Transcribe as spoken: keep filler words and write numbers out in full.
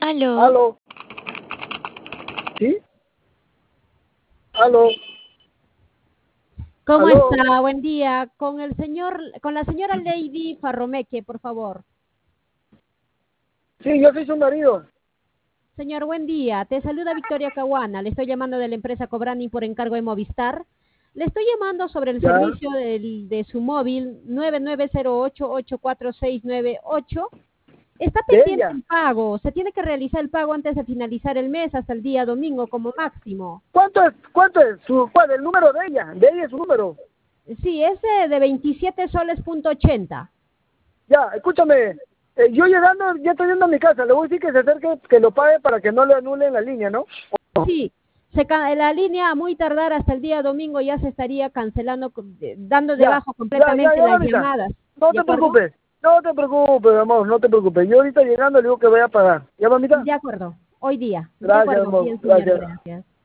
Aló. Aló. ¿Sí? Aló. ¿Cómo Aló. está? Buen día. Con el señor, con la señora Lady Farromeque, por favor. Sí, yo soy su marido. Señor, buen día. Te saluda Victoria Caguana. Le estoy llamando de la empresa Cobrani por encargo de Movistar. Le estoy llamando sobre el Ya. servicio del- de su móvil nueve nueve cero ocho ocho cuatro seis nueve ocho. Está De pendiente ella. el pago. Se tiene que realizar el pago antes de finalizar el mes, hasta el día domingo como máximo. ¿Cuánto es? ¿Cuánto es? Su, ¿Cuál? El número de ella. De ella es su número. Sí, es de, de veintisiete soles punto ochenta. Ya, escúchame. Eh, yo llegando, ya estoy yendo a mi casa. Le voy a decir que se acerque, que lo pague para que no le anulen la línea, ¿no? Sí, se ca- la línea a muy tardar hasta el día domingo ya se estaría cancelando, co- de- dando de Ya, bajo ya, ya, completamente ya, las mamita. llamadas. No ¿De te acuerdo? preocupes. No te preocupes, amor, no te preocupes. Yo ahorita llegando le digo que voy a pagar. ¿Ya, mamita? De acuerdo, hoy día. De Gracias, acuerdo, amor. bien, señor, Gracias. gracias.